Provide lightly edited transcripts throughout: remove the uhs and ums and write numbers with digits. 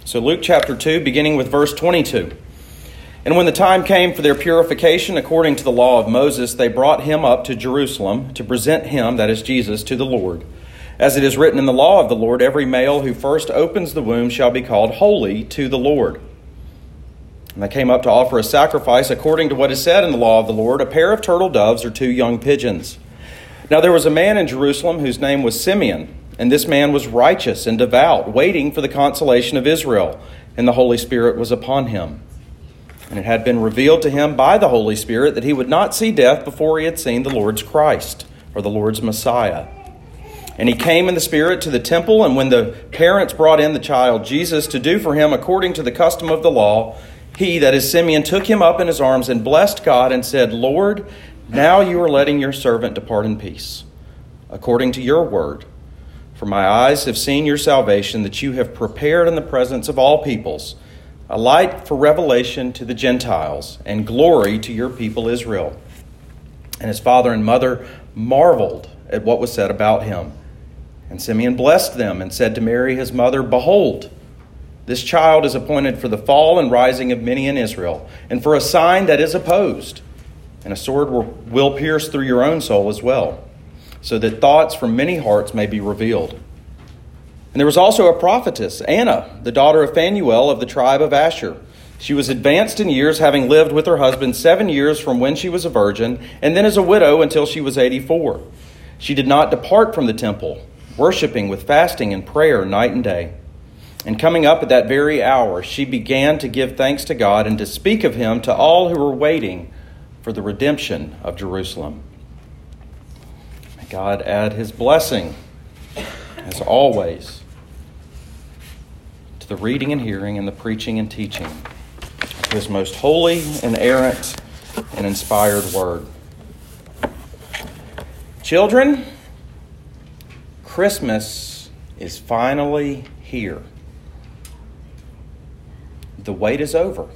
So Luke chapter 2, beginning with verse 22. And when the time came for their purification according to the law of Moses, they brought him up to Jerusalem to present him, that is Jesus, to the Lord. As it is written in the law of the Lord, every male who first opens the womb shall be called holy to the Lord. And they came up to offer a sacrifice according to what is said in the law of the Lord, a pair of turtle doves or 2 young pigeons. Now there was a man in Jerusalem whose name was Simeon, and this man was righteous and devout, waiting for the consolation of Israel, and the Holy Spirit was upon him. And it had been revealed to him by the Holy Spirit that he would not see death before he had seen the Lord's Christ, or the Lord's Messiah. And he came in the Spirit to the temple, and when the parents brought in the child Jesus to do for him according to the custom of the law, he, that is Simeon, took him up in his arms and blessed God and said, Lord, now you are letting your servant depart in peace, according to your word. For my eyes have seen your salvation, that you have prepared in the presence of all peoples, a light for revelation to the Gentiles, and glory to your people Israel. And his father and mother marveled at what was said about him. And Simeon blessed them and said to Mary his mother, Behold, this child is appointed for the fall and rising of many in Israel, and for a sign that is opposed. And a sword will pierce through your own soul as well, so that thoughts from many hearts may be revealed. And there was also a prophetess, Anna, the daughter of Phanuel of the tribe of Asher. She was advanced in years, having lived with her husband 7 years from when she was a virgin, and then as a widow until she was 84. She did not depart from the temple, worshiping with fasting and prayer night and day. And coming up at that very hour, she began to give thanks to God and to speak of him to all who were waiting for the redemption of Jerusalem. May God add his blessing, as always, to the reading and hearing and the preaching and teaching of his most holy, inerrant, and inspired word. Children, Christmas is finally here. The wait is over.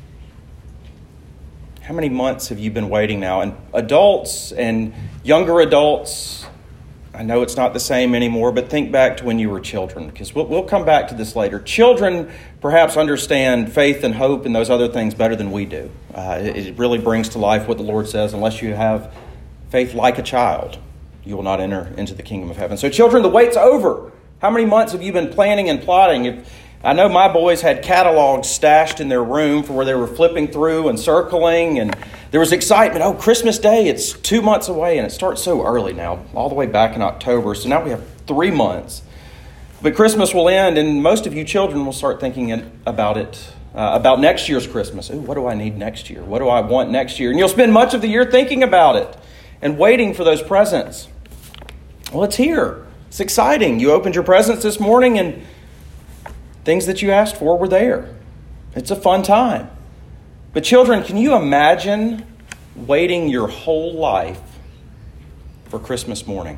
How many months have you been waiting now? And adults and younger adults, I know it's not the same anymore, but think back to when you were children, because we'll come back to this later. Children perhaps understand faith and hope and those other things better than we do. It really brings to life what the Lord says, unless you have faith like a child, you will not enter into the kingdom of heaven. So children, the wait's over. How many months have you been planning and plotting? I know my boys had catalogs stashed in their room for where they were flipping through and circling, and there was excitement. Oh, Christmas Day, it's 2 months away, and it starts so early now, all the way back in October. So now we have 3 months. But Christmas will end, and most of you children will start thinking about it, about next year's Christmas. Ooh, what do I need next year? What do I want next year? And you'll spend much of the year thinking about it and waiting for those presents. Well, it's here. It's exciting. You opened your presents this morning, and things that you asked for were there. It's a fun time. But children, can you imagine waiting your whole life for Christmas morning?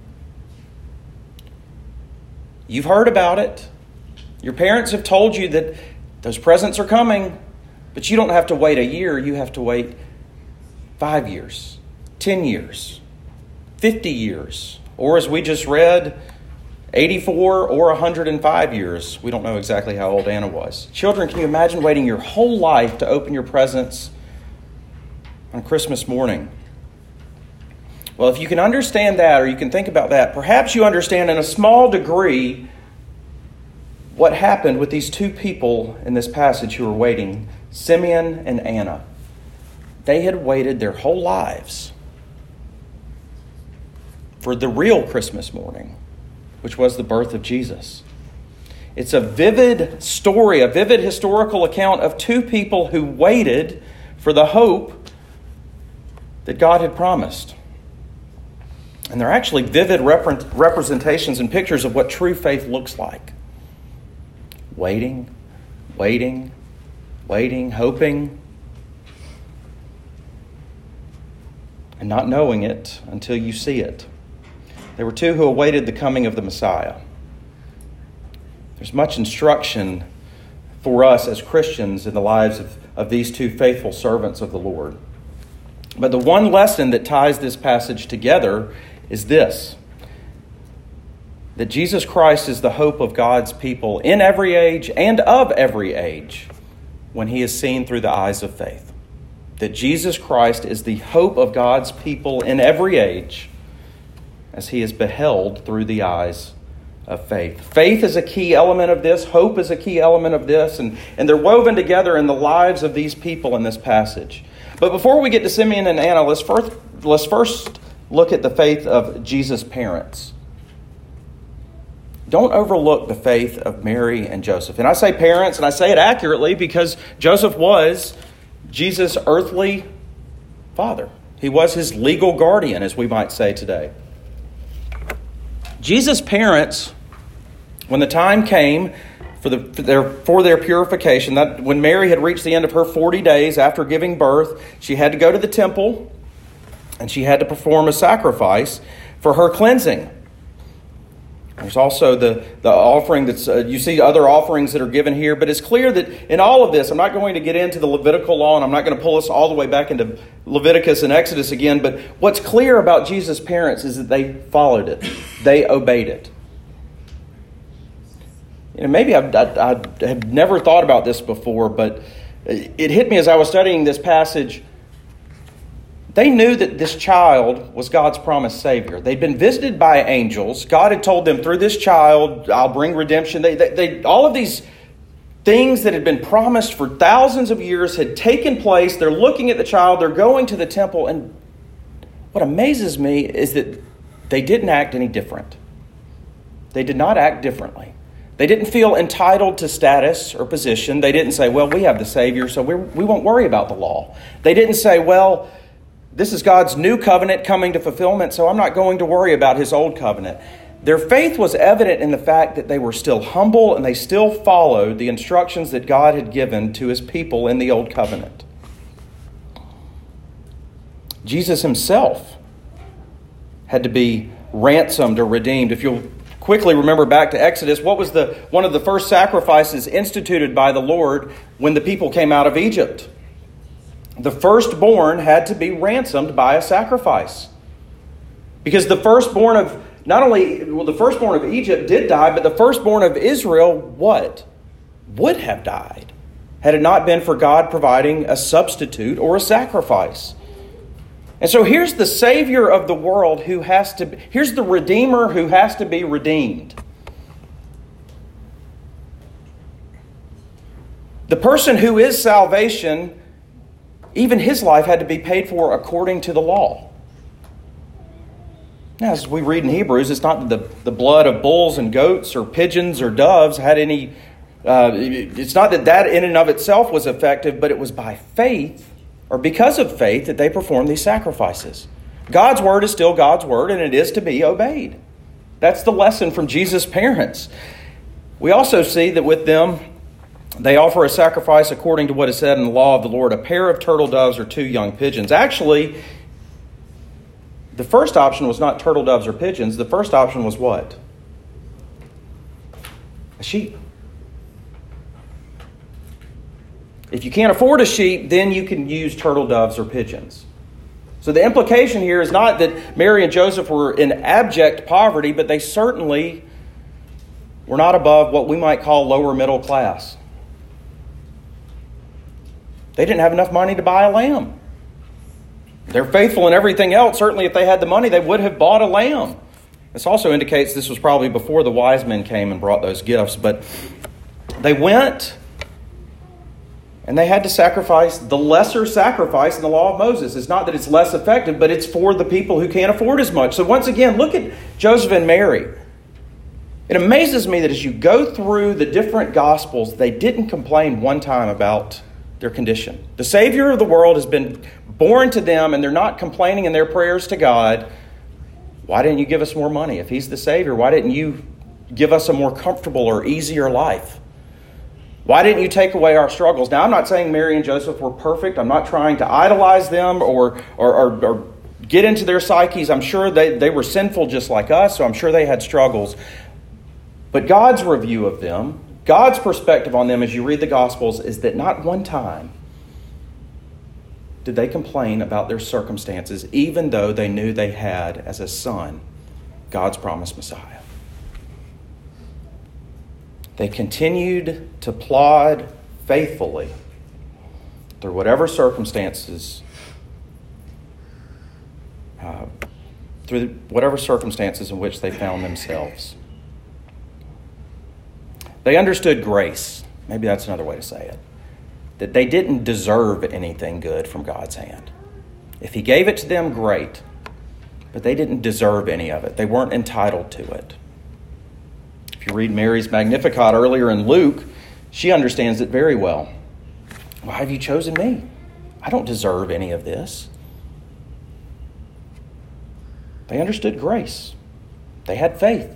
You've heard about it. Your parents have told you that those presents are coming, but you don't have to wait a year. You have to wait 5 years, 10 years, 50 years, or as we just read, 84 or 105 years. We don't know exactly how old Anna was. Children, can you imagine waiting your whole life to open your presents on Christmas morning? Well, if you can understand that, or you can think about that, perhaps you understand in a small degree what happened with these 2 people in this passage who were waiting, Simeon and Anna. They had waited their whole lives for the real Christmas morning, which was the birth of Jesus. It's a vivid story, a vivid historical account of 2 people who waited for the hope that God had promised. And they're actually vivid representations and pictures of what true faith looks like. Waiting, waiting, waiting, hoping, and not knowing it until you see it. There were 2 who awaited the coming of the Messiah. There's much instruction for us as Christians in the lives of these 2 faithful servants of the Lord. But the one lesson that ties this passage together is this: that Jesus Christ is the hope of God's people in every age and of every age when he is seen through the eyes of faith. That Jesus Christ is the hope of God's people in every age as he is beheld through the eyes of faith. Faith is a key element of this. Hope is a key element of this. And they're woven together in the lives of these people in this passage. But before we get to Simeon and Anna, let's first look at the faith of Jesus' parents. Don't overlook the faith of Mary and Joseph. And I say parents, and I say it accurately because Joseph was Jesus' earthly father. He was his legal guardian, as we might say today. Jesus' parents, when the time came for their purification, that when Mary had reached the end of her 40 days after giving birth, she had to go to the temple and she had to perform a sacrifice for her cleansing. There's also the offering that's, you see other offerings that are given here, but it's clear that in all of this, I'm not going to get into the Levitical law, and I'm not going to pull us all the way back into Leviticus and Exodus again, but what's clear about Jesus' parents is that they followed it. They obeyed it. Maybe I had never thought about this before, but it hit me as I was studying this passage. They knew that this child was God's promised Savior. They'd been visited by angels. God had told them, through this child, I'll bring redemption. They all of these things that had been promised for thousands of years had taken place. They're looking at the child. They're going to the temple. And what amazes me is that they didn't act any different. They did not act differently. They didn't feel entitled to status or position. They didn't say, well, we have the Savior, so we won't worry about the law. They didn't say, well, this is God's new covenant coming to fulfillment, so I'm not going to worry about his old covenant. Their faith was evident in the fact that they were still humble and they still followed the instructions that God had given to his people in the old covenant. Jesus himself had to be ransomed or redeemed. If you'll quickly remember back to Exodus, what was one of the first sacrifices instituted by the Lord when the people came out of Egypt? The firstborn had to be ransomed by a sacrifice. Because the firstborn of, the firstborn of Egypt did die, but the firstborn of Israel, what? Would have died, had it not been for God providing a substitute or a sacrifice. And so here's the Savior of the world here's the Redeemer who has to be redeemed. The person who is salvation, even his life had to be paid for according to the law. Now, as we read in Hebrews, it's not that the blood of bulls and goats or pigeons or doves had any... it's not that in and of itself was effective, but it was by faith, or because of faith, that they performed these sacrifices. God's word is still God's word, and it is to be obeyed. That's the lesson from Jesus' parents. We also see that with them, they offer a sacrifice according to what is said in the law of the Lord, a pair of turtle doves or 2 young pigeons. Actually, the first option was not turtle doves or pigeons. The first option was what? A sheep. If you can't afford a sheep, then you can use turtle doves or pigeons. So the implication here is not that Mary and Joseph were in abject poverty, but they certainly were not above what we might call lower middle class. They didn't have enough money to buy a lamb. They're faithful in everything else. Certainly if they had the money, they would have bought a lamb. This also indicates this was probably before the wise men came and brought those gifts. But they went and they had to sacrifice the lesser sacrifice in the law of Moses. It's not that it's less effective, but it's for the people who can't afford as much. So once again, look at Joseph and Mary. It amazes me that as you go through the different Gospels, they didn't complain one time about their condition. The Savior of the world has been born to them, and they're not complaining in their prayers to God. Why didn't you give us more money? If he's the Savior, why didn't you give us a more comfortable or easier life? Why didn't you take away our struggles? Now, I'm not saying Mary and Joseph were perfect. I'm not trying to idolize them or get into their psyches. I'm sure they were sinful just like us, so I'm sure they had struggles. But God's review of them, God's perspective on them as you read the Gospels, is that not one time did they complain about their circumstances, even though they knew they had, as a son, God's promised Messiah. They continued to plod faithfully through whatever circumstances in which they found themselves. They understood grace. Maybe that's another way to say it. That they didn't deserve anything good from God's hand. If he gave it to them, great. But they didn't deserve any of it. They weren't entitled to it. If you read Mary's Magnificat earlier in Luke, she understands it very well. Why have you chosen me? I don't deserve any of this. They understood grace. They had faith.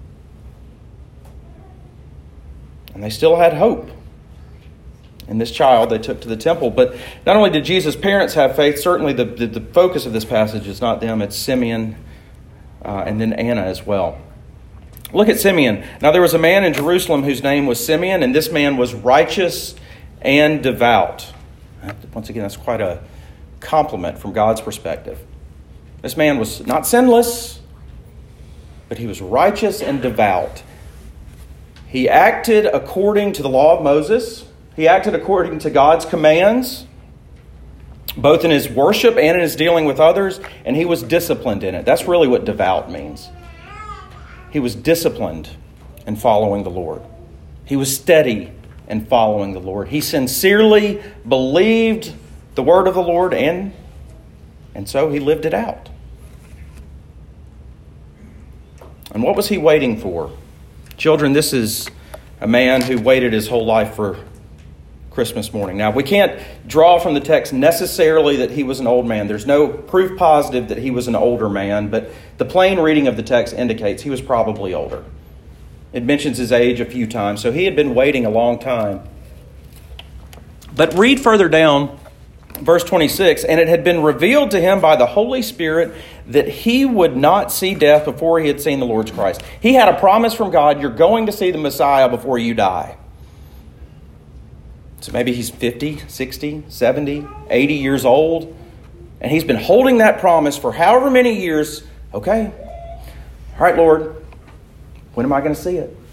And they still had hope in this child they took to the temple. But not only did Jesus' parents have faith, certainly the focus of this passage is not them, it's Simeon and then Anna as well. Look at Simeon. Now there was a man in Jerusalem whose name was Simeon, and this man was righteous and devout. Once again, that's quite a compliment from God's perspective. This man was not sinless, but he was righteous and devout. He acted according to the law of Moses. He acted according to God's commands, both in his worship and in his dealing with others, and he was disciplined in it. That's really what devout means. He was disciplined in following the Lord. He was steady in following the Lord. He sincerely believed the word of the Lord, and so he lived it out. And what was he waiting for? Children, this is a man who waited his whole life for Christmas morning. Now, we can't draw from the text necessarily that he was an old man. There's no proof positive that he was an older man, but the plain reading of the text indicates he was probably older. It mentions his age a few times, so he had been waiting a long time. But read further down, verse 26, and it had been revealed to him by the Holy Spirit that he would not see death before he had seen the Lord's Christ. He had a promise from God, you're going to see the Messiah before you die. So maybe he's 50, 60, 70, 80 years old, and he's been holding that promise for however many years. Okay, all right, Lord, when am I going to see it?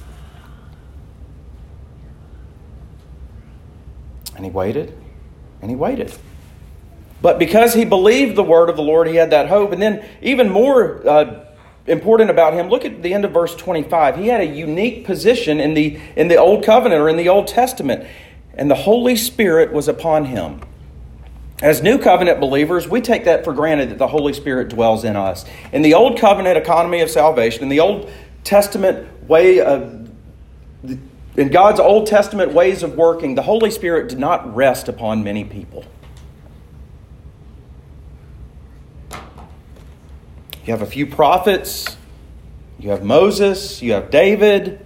And he waited, and he waited. But because he believed the word of the Lord, he had that hope. And then even more important about him, look at the end of verse 25. He had a unique position in the Old Covenant or in the Old Testament. And the Holy Spirit was upon him. As New Covenant believers, we take that for granted that the Holy Spirit dwells in us. In the Old Covenant economy of salvation, in the Old Testament way of, in God's Old Testament ways of working, the Holy Spirit did not rest upon many people. You have a few prophets, you have Moses, you have David,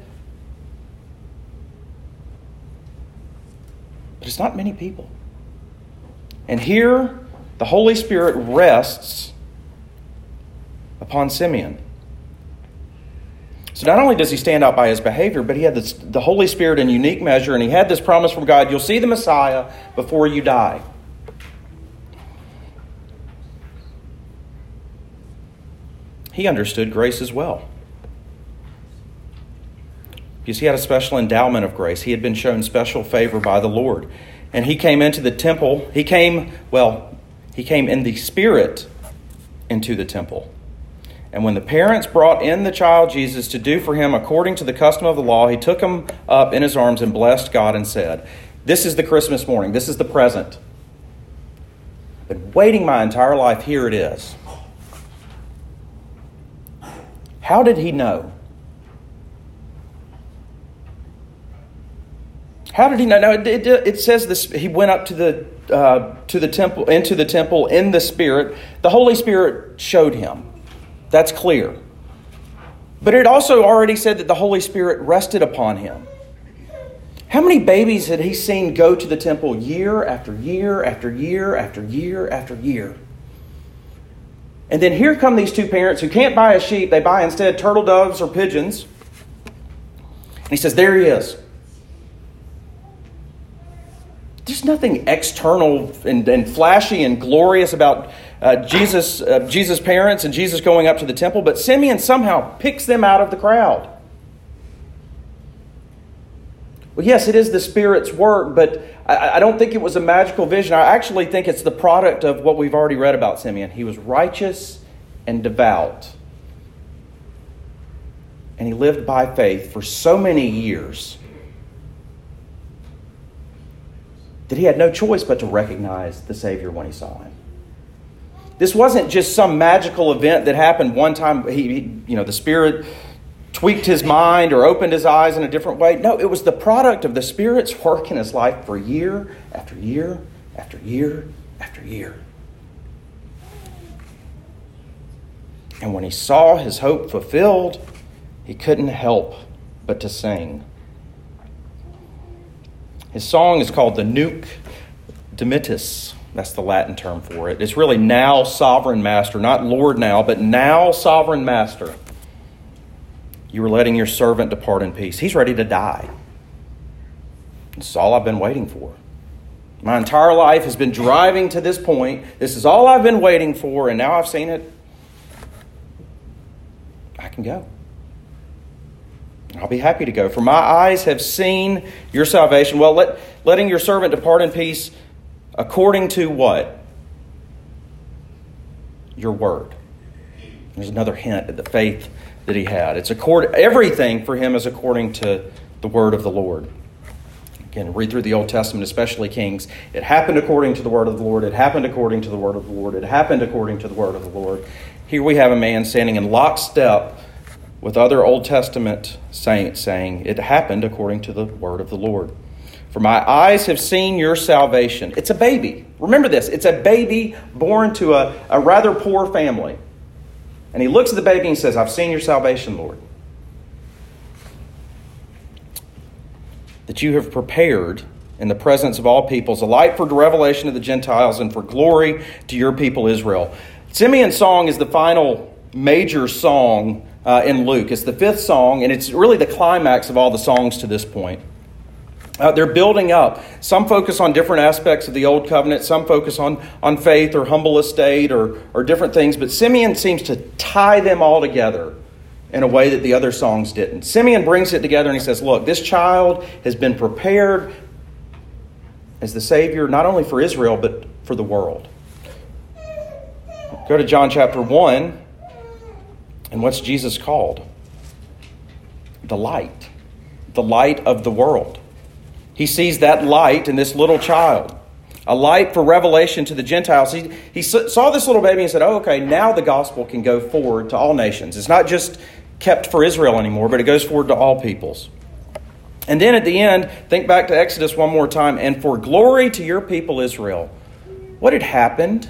but it's not many people. And here, the Holy Spirit rests upon Simeon. So not only does he stand out by his behavior, but he had the Holy Spirit in unique measure, and he had this promise from God, you'll see the Messiah before you die. He understood grace as well. Because he had a special endowment of grace. He had been shown special favor by the Lord. And he came into the temple. He came in the Spirit into the temple. And when the parents brought in the child Jesus to do for him according to the custom of the law, he took him up in his arms and blessed God and said, this is the Christmas morning. This is the present. I've been waiting my entire life. Here it is. How did he know? How did he know? Now it says this. He went up to the temple, into the temple in the Spirit. The Holy Spirit showed him. That's clear. But it also already said that the Holy Spirit rested upon him. How many babies had he seen go to the temple year after year after year after year after year? And then here come these two parents who can't buy a sheep. They buy instead turtle doves or pigeons. And he says, there he is. There's nothing external and flashy and glorious about Jesus' parents and Jesus going up to the temple, but Simeon somehow picks them out of the crowd. Well, yes, it is the Spirit's work, but I don't think it was a magical vision. I actually think it's the product of what we've already read about Simeon. He was righteous and devout. And he lived by faith for so many years that he had no choice but to recognize the Savior when he saw him. This wasn't just some magical event that happened one time. The Spirit tweaked his mind or opened his eyes in a different way. No, it was the product of the Spirit's work in his life for year after year after year after year. And when he saw his hope fulfilled, he couldn't help but to sing. His song is called the Nunc Dimittis. That's the Latin term for it. It's really now sovereign master, not Lord now, but now sovereign master. You are letting your servant depart in peace. He's ready to die. This is all I've been waiting for. My entire life has been driving to this point. This is all I've been waiting for, and now I've seen it. I can go. I'll be happy to go. For my eyes have seen your salvation. Well, letting your servant depart in peace according to what? Your word. There's another hint at the faith that he had. Everything for him is according to the word of the Lord. Again, read through the Old Testament, especially Kings. It happened according to the word of the Lord. It happened according to the word of the Lord. It happened according to the word of the Lord. Here we have a man standing in lockstep with other Old Testament saints saying, it happened according to the word of the Lord. For my eyes have seen your salvation. It's a baby. Remember this. It's a baby born to a rather poor family. And he looks at the baby and he says, I've seen your salvation, Lord. That you have prepared in the presence of all peoples a light for the revelation of the Gentiles and for glory to your people Israel. Simeon's song is the final major song in Luke. It's the fifth song, and it's really the climax of all the songs to this point. They're building up. Some focus on different aspects of the Old Covenant. Some focus on faith or humble estate or different things. But Simeon seems to tie them all together in a way that the other songs didn't. Simeon brings it together and he says, look, this child has been prepared as the Savior, not only for Israel, but for the world. Go to John chapter 1. And what's Jesus called? The light. The light of the world. He sees that light in this little child. A light for revelation to the Gentiles. He saw this little baby and said, oh, okay, now the gospel can go forward to all nations. It's not just kept for Israel anymore, but it goes forward to all peoples. And then at the end, think back to Exodus one more time. And for glory to your people Israel. What had happened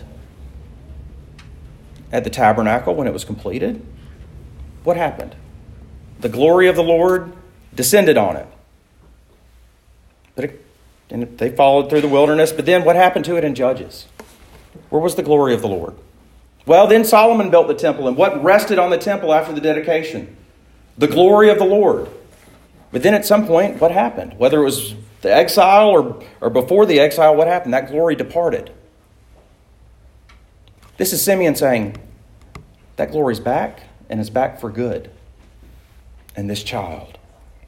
at the tabernacle when it was completed? What happened? The glory of the Lord descended on it. And they followed through the wilderness. But then what happened to it in Judges? Where was the glory of the Lord? Well, then Solomon built the temple. And what rested on the temple after the dedication? The glory of the Lord. But then at some point, what happened? Whether it was the exile or before the exile, what happened? That glory departed. This is Simeon saying, that glory's back, and it's back for good. And this child.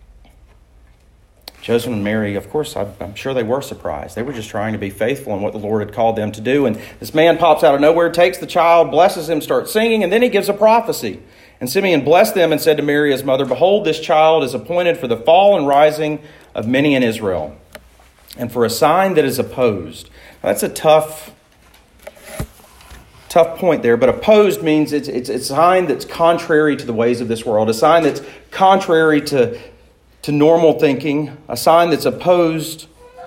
Joseph and Mary, of course, I'm sure they were surprised. They were just trying to be faithful in what the Lord had called them to do. And this man pops out of nowhere, takes the child, blesses him, starts singing, and then he gives a prophecy. And Simeon blessed them and said to Mary, his mother, behold, this child is appointed for the fall and rising of many in Israel, and for a sign that is opposed. Now, that's a tough point there, but opposed means it's a sign that's contrary to the ways of this world, a sign that's contrary to normal thinking, a sign that's opposed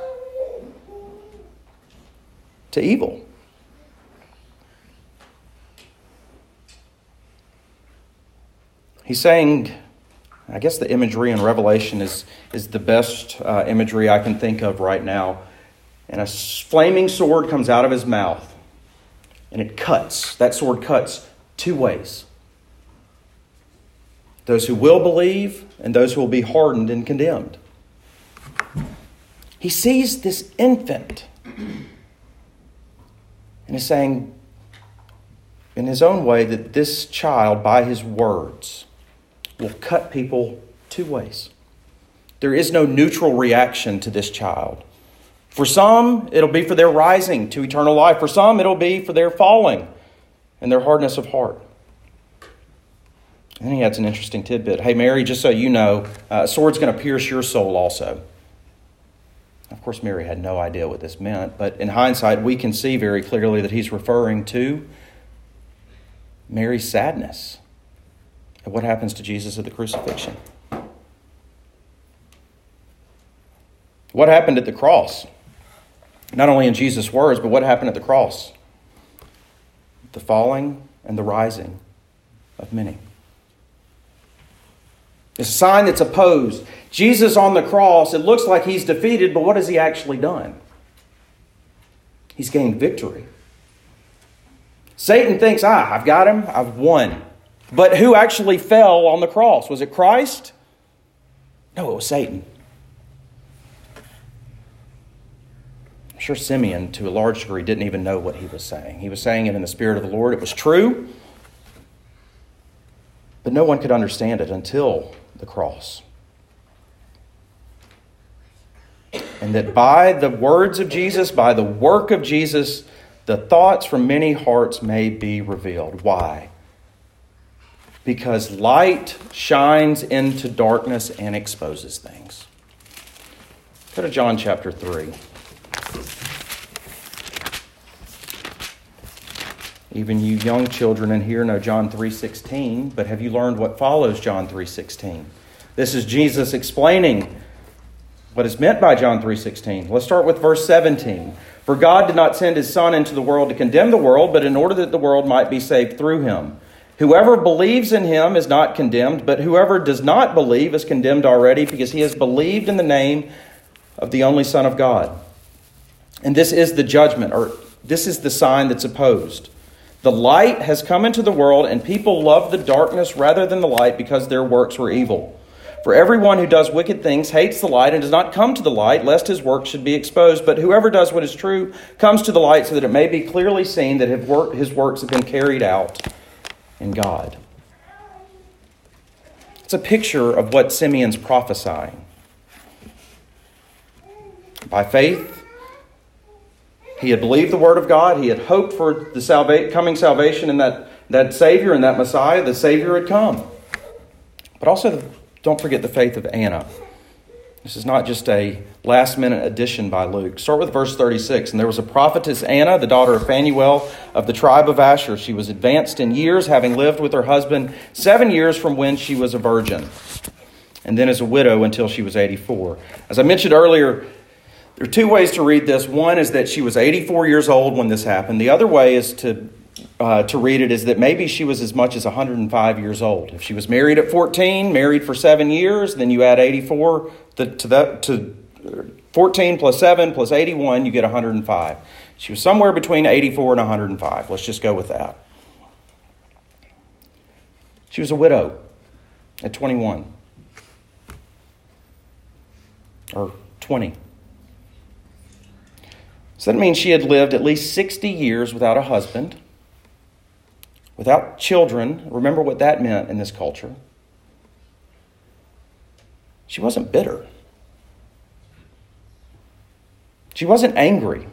to evil. He's saying, I guess the imagery in Revelation is the best imagery I can think of right now. And a flaming sword comes out of his mouth. And it cuts. That sword cuts two ways. Those who will believe and those who will be hardened and condemned. He sees this infant and is saying in his own way that this child, by his words, will cut people two ways. There is no neutral reaction to this child. For some, it'll be for their rising to eternal life. For some, it'll be for their falling and their hardness of heart. And then he adds an interesting tidbit. Hey, Mary, just so you know, a sword's going to pierce your soul also. Of course, Mary had no idea what this meant, but in hindsight, we can see very clearly that he's referring to Mary's sadness at what happens to Jesus at the crucifixion. What happened at the cross? Not only in Jesus' words, but what happened at the cross? The falling and the rising of many. It's a sign that's opposed. Jesus on the cross, it looks like he's defeated, but what has he actually done? He's gained victory. Satan thinks, I've got him, I've won. But who actually fell on the cross? Was it Christ? No, it was Satan. I'm sure Simeon, to a large degree, didn't even know what he was saying. He was saying it in the Spirit of the Lord. It was true, but no one could understand it until the cross. And that by the words of Jesus, by the work of Jesus, the thoughts from many hearts may be revealed. Why? Because light shines into darkness and exposes things. Go to John chapter 3. Even you young children in here know John 3:16, but have you learned what follows John 3:16? This is Jesus explaining what is meant by John 3:16. Let's start with verse 17. For God did not send his Son into the world to condemn the world, but in order that the world might be saved through him. Whoever believes in him is not condemned, but whoever does not believe is condemned already, because he has believed in the name of the only Son of God. And this is the judgment, or this is the sign that's opposed. The light has come into the world, and people love the darkness rather than the light because their works were evil. For everyone who does wicked things hates the light and does not come to the light, lest his work should be exposed. But whoever does what is true comes to the light, so that it may be clearly seen that his works have been carried out in God. It's a picture of what Simeon's prophesying. By faith, he had believed the word of God. He had hoped for the coming salvation and that Savior and that Messiah. The Savior had come. But also, don't forget the faith of Anna. This is not just a last-minute addition by Luke. Start with verse 36. And there was a prophetess, Anna, the daughter of Phanuel of the tribe of Asher. She was advanced in years, having lived with her husband 7 years from when she was a virgin, and then as a widow until she was 84. As I mentioned earlier, there are two ways to read this. One is that she was 84 years old when this happened. The other way is to read it is that maybe she was as much as 105 years old. If she was married at 14, married for 7 years, then you add 84 to 14 plus 7 plus 81, you get 105. She was somewhere between 84 and 105. Let's just go with that. She was a widow at 21 or 20. So that means she had lived at least 60 years without a husband, without children. Remember what that meant in this culture. She wasn't bitter. She wasn't angry.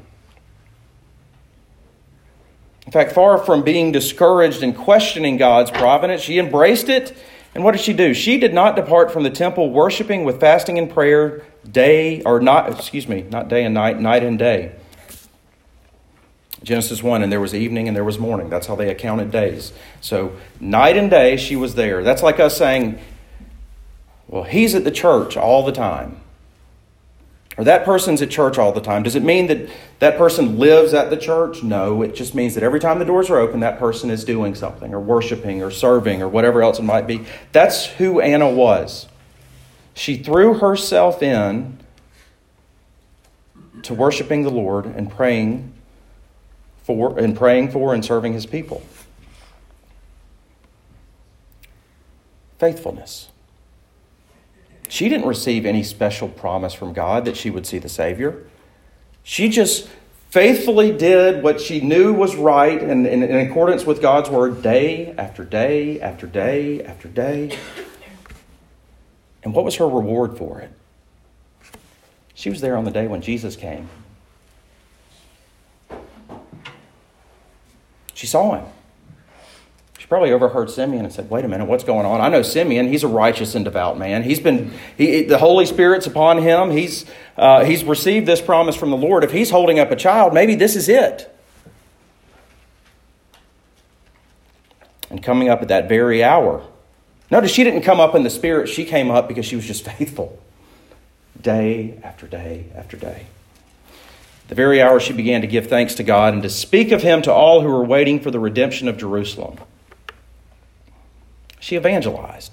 In fact, far from being discouraged and questioning God's providence, she embraced it. And what did she do? She did not depart from the temple, worshiping with fasting and prayer not day and night, night and day. Genesis 1, and there was evening and there was morning. That's how they accounted days. So night and day she was there. That's like us saying, well, he's at the church all the time. Or that person's at church all the time. Does it mean that that person lives at the church? No, it just means that every time the doors are open, that person is doing something or worshiping or serving or whatever else it might be. That's who Anna was. She threw herself in to worshiping the Lord and praying for and serving his people. Faithfulness. She didn't receive any special promise from God that she would see the Savior. She just faithfully did what she knew was right and in accordance with God's word day after day after day after day. And what was her reward for it? She was there on the day when Jesus came. She saw him. She probably overheard Simeon and said, wait a minute, what's going on? I know Simeon, he's a righteous and devout man. The Holy Spirit's upon him. He's received this promise from the Lord. If he's holding up a child, maybe this is it. And coming up at that very hour. Notice she didn't come up in the Spirit. She came up because she was just faithful. Day after day after day. The very hour she began to give thanks to God and to speak of him to all who were waiting for the redemption of Jerusalem. She evangelized.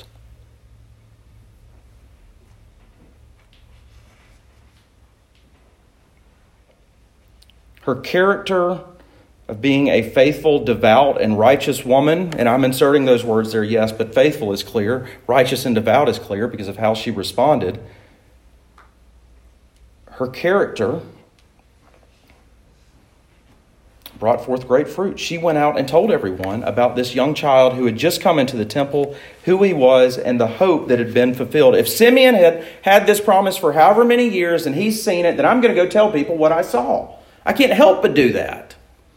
Her character of being a faithful, devout, and righteous woman, and I'm inserting those words there, yes, but faithful is clear. Righteous and devout is clear because of how she responded. Her character brought forth great fruit. She went out and told everyone about this young child who had just come into the temple, who he was, and the hope that had been fulfilled. If Simeon had had this promise for however many years and he's seen it, then I'm going to go tell people what I saw. I can't help but do that.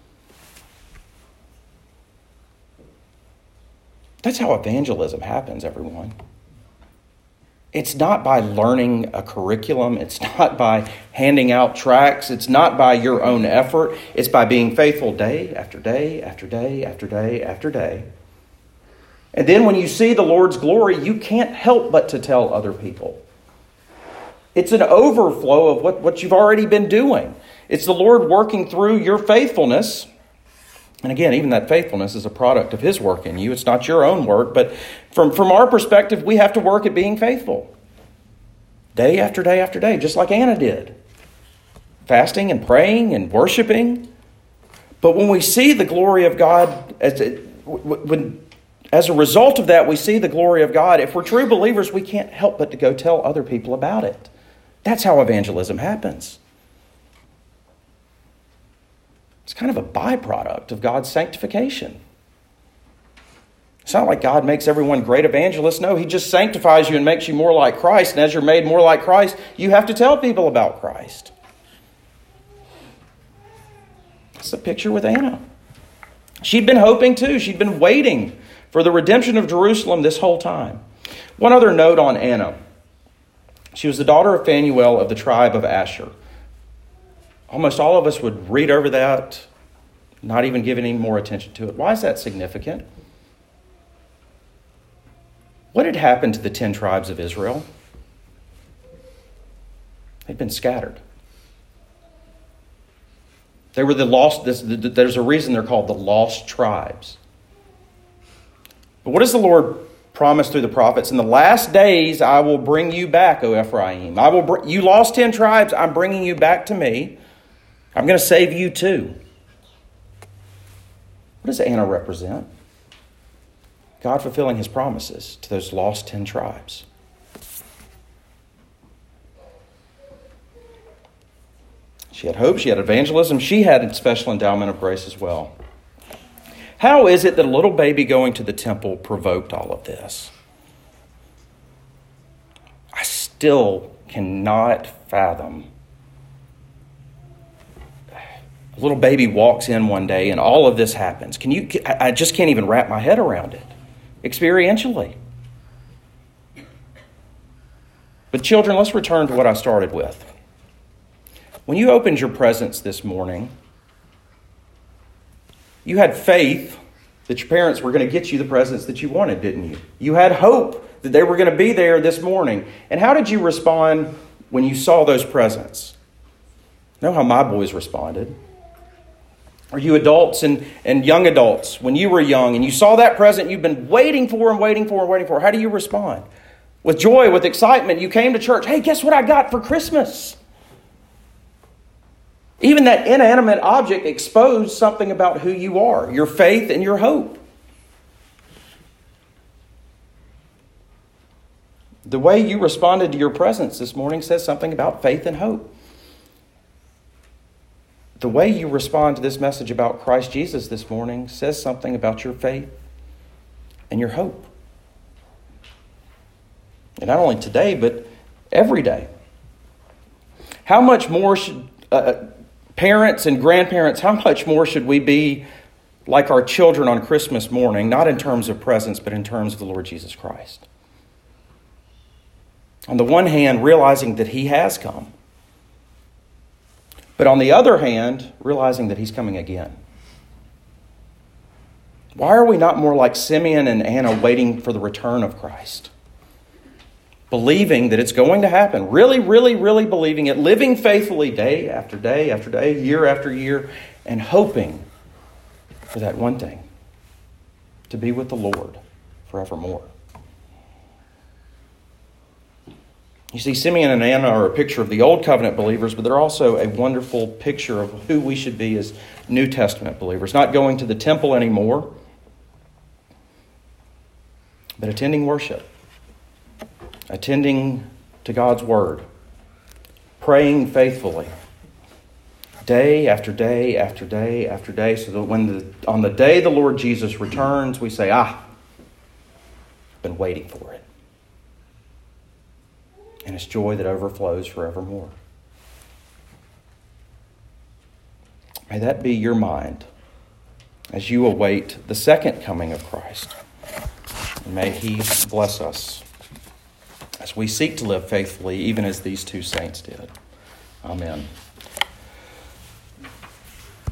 That's how evangelism happens, everyone. It's not by learning a curriculum. It's not by handing out tracts. It's not by your own effort. It's by being faithful day after day after day after day after day. And then when you see the Lord's glory, you can't help but to tell other people. It's an overflow of what you've already been doing. It's the Lord working through your faithfulness. And again, even that faithfulness is a product of his work in you. It's not your own work. But from our perspective, we have to work at being faithful. Day after day after day, just like Anna did. Fasting and praying and worshiping. But when we see the glory of God, as a result of that, we see the glory of God. If we're true believers, we can't help but to go tell other people about it. That's how evangelism happens. It's kind of a byproduct of God's sanctification. It's not like God makes everyone great evangelists. No, he just sanctifies you and makes you more like Christ. And as you're made more like Christ, you have to tell people about Christ. It's a picture with Anna. She'd been hoping too. She'd been waiting for the redemption of Jerusalem this whole time. One other note on Anna. She was the daughter of Phanuel of the tribe of Asher. Almost all of us would read over that, not even give any more attention to it. Why is that significant? What had happened to the 10 tribes of Israel? They'd been scattered. They were the lost. There's a reason they're called the lost tribes. But what does the Lord promise through the prophets? In the last days, I will bring you back, O Ephraim. You lost 10 tribes. I'm bringing you back to me. I'm going to save you too. What does Anna represent? God fulfilling his promises to those lost 10 tribes. She had hope, she had evangelism, she had a special endowment of grace as well. How is it that a little baby going to the temple provoked all of this? I still cannot fathom. A little baby walks in one day and all of this happens. I just can't even wrap my head around it experientially. But children, let's return to what I started with. When you opened your presents this morning, you had faith that your parents were going to get you the presents that you wanted, didn't you? You had hope that they were going to be there this morning. And how did you respond when you saw those presents? You know how my boys responded. Or you adults and young adults, when you were young and you saw that present you've been waiting for, how do you respond? With joy, with excitement, you came to church. Hey, guess what I got for Christmas? Even that inanimate object exposed something about who you are, your faith and your hope. The way you responded to your presence this morning says something about faith and hope. The way you respond to this message about Christ Jesus this morning says something about your faith and your hope. And not only today, but every day. How much more should parents and grandparents, how much more should we be like our children on Christmas morning, not in terms of presents, but in terms of the Lord Jesus Christ? On the one hand, realizing that he has come. But on the other hand, realizing that he's coming again. Why are we not more like Simeon and Anna waiting for the return of Christ? Believing that it's going to happen. Really, really, really believing it. Living faithfully day after day after day, year after year. And hoping for that one thing. To be with the Lord forevermore. You see, Simeon and Anna are a picture of the Old Covenant believers, but they're also a wonderful picture of who we should be as New Testament believers. Not going to the temple anymore, but attending worship. Attending to God's Word. Praying faithfully. Day after day after day after day, so that on the day the Lord Jesus returns, we say, I've been waiting for it. And it's joy that overflows forevermore. May that be your mind as you await the second coming of Christ. And may he bless us as we seek to live faithfully, even as these two saints did. Amen.